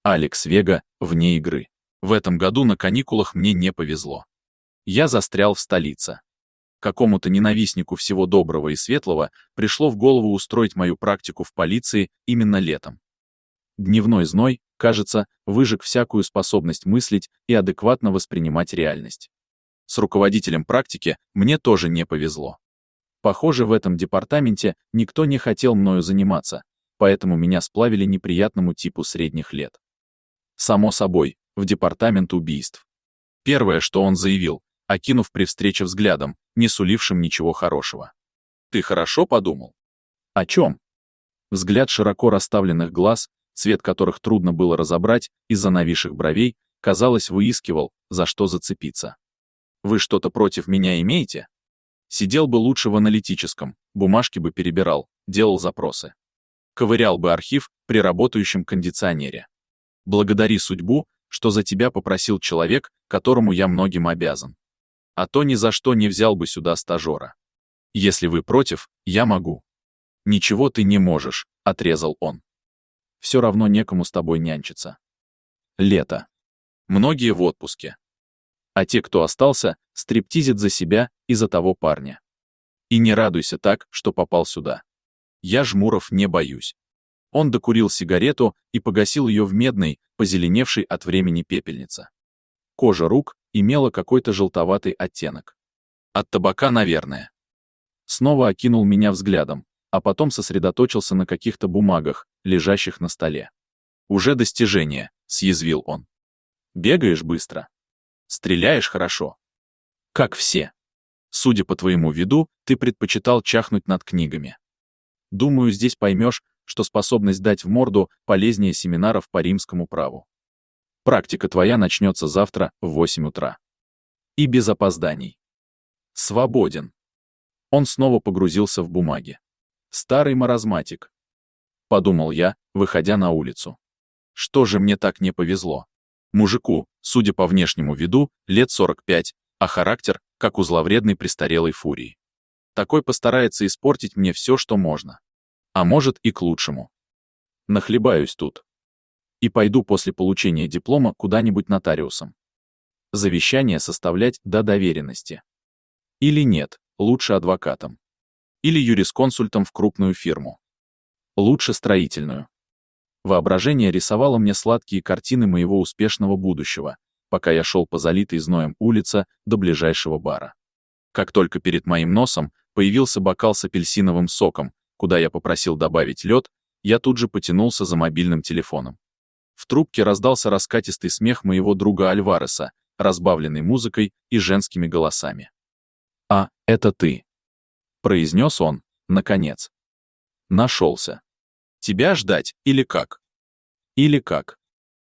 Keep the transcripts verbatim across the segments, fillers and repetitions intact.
Алекс Вега вне игры. В этом году на каникулах мне не повезло. Я застрял в столице. Какому-то ненавистнику всего доброго и светлого пришло в голову устроить мою практику в полиции именно летом. Дневной зной, кажется, выжег всякую способность мыслить и адекватно воспринимать реальность. С руководителем практики мне тоже не повезло. Похоже, в этом департаменте никто не хотел мною заниматься, поэтому меня сплавили неприятному типу средних лет. Само собой, в департамент убийств. Первое, что он заявил, окинув при встрече взглядом, не сулившим ничего хорошего. «Ты хорошо подумал?» «О чем?» Взгляд широко расставленных глаз, цвет которых трудно было разобрать из-за нависших бровей, казалось, выискивал, за что зацепиться. «Вы что-то против меня имеете?» Сидел бы лучше в аналитическом, бумажки бы перебирал, делал запросы. Ковырял бы архив при работающем кондиционере. Благодари судьбу, что за тебя попросил человек, которому я многим обязан. А то ни за что не взял бы сюда стажера. Если вы против, я могу. Ничего ты не можешь, отрезал он. Все равно некому с тобой нянчиться. Лето. Многие в отпуске. А те, кто остался, стриптизят за себя и за того парня. И не радуйся так, что попал сюда. Я жмуров не боюсь. Он докурил сигарету и погасил ее в медной, позеленевшей от времени пепельнице. Кожа рук имела какой-то желтоватый оттенок. От табака, наверное. Снова окинул меня взглядом, а потом сосредоточился на каких-то бумагах, лежащих на столе. «Уже достижение», — съязвил он. «Бегаешь быстро. Стреляешь хорошо. Как все. Судя по твоему виду, ты предпочитал чахнуть над книгами. Думаю, здесь поймешь, что способность дать в морду полезнее семинаров по римскому праву. Практика твоя начнется завтра в восемь утра. И без опозданий. Свободен». Он снова погрузился в бумаги. Старый маразматик. Подумал я, выходя на улицу. Что же мне так не повезло? Мужику, судя по внешнему виду, лет сорок пять, а характер, как у зловредной престарелой фурии. Такой постарается испортить мне все, что можно. А может и к лучшему. Нахлебаюсь тут. И пойду после получения диплома куда-нибудь нотариусом. Завещание составлять до доверенности. Или нет, лучше адвокатом. Или юрисконсультом в крупную фирму. Лучше строительную. Воображение рисовало мне сладкие картины моего успешного будущего, пока я шел по залитой зноем улице до ближайшего бара. Как только перед моим носом появился бокал с апельсиновым соком, куда я попросил добавить лед, я тут же потянулся за мобильным телефоном. В трубке раздался раскатистый смех моего друга Альвареса, разбавленный музыкой и женскими голосами. «А, это ты», — произнес он, наконец. Нашелся. «Тебя ждать или как?» «Или как?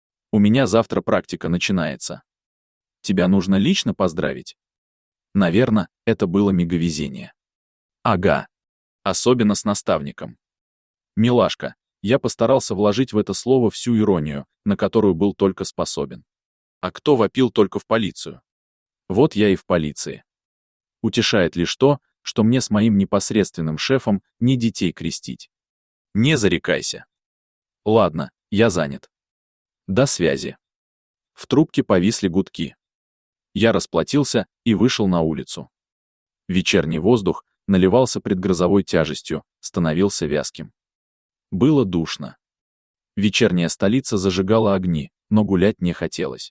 У меня завтра практика начинается. Тебя нужно лично поздравить?» Наверное, это было миговезение. Ага. Особенно с наставником. Милашка, я постарался вложить в это слово всю иронию, на которую был только способен. А кто вопил только в полицию? Вот я и в полиции. Утешает лишь то, что мне с моим непосредственным шефом не детей крестить. Не зарекайся. Ладно, я занят. До связи. В трубке повисли гудки. Я расплатился и вышел на улицу. Вечерний воздух наливался предгрозовой тяжестью, становился вязким. Было душно. Вечерняя столица зажигала огни, но гулять не хотелось.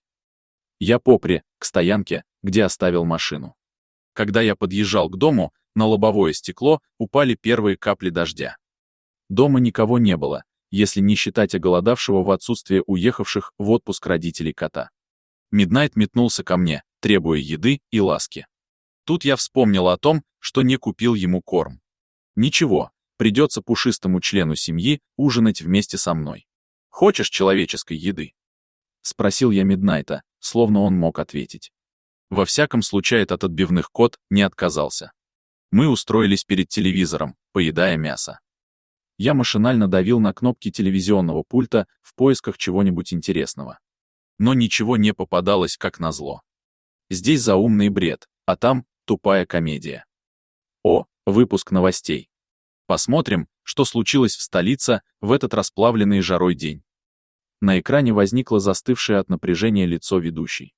Я попри, к стоянке, где оставил машину. Когда я подъезжал к дому, на лобовое стекло упали первые капли дождя. Дома никого не было, если не считать оголодавшего в отсутствие уехавших в отпуск родителей кота. Миднайт метнулся ко мне, требуя еды и ласки. Тут я вспомнил о том, что не купил ему корм. Ничего, придется пушистому члену семьи ужинать вместе со мной. «Хочешь человеческой еды?» — спросил я Миднайта, словно он мог ответить. Во всяком случае, этот отбивных кот не отказался. Мы устроились перед телевизором, поедая мясо. Я машинально давил на кнопки телевизионного пульта в поисках чего-нибудь интересного. Но ничего не попадалось, как назло. Здесь заумный бред, а там тупая комедия. О, выпуск новостей. Посмотрим, что случилось в столице в этот расплавленный жарой день. На экране возникло застывшее от напряжения лицо ведущей.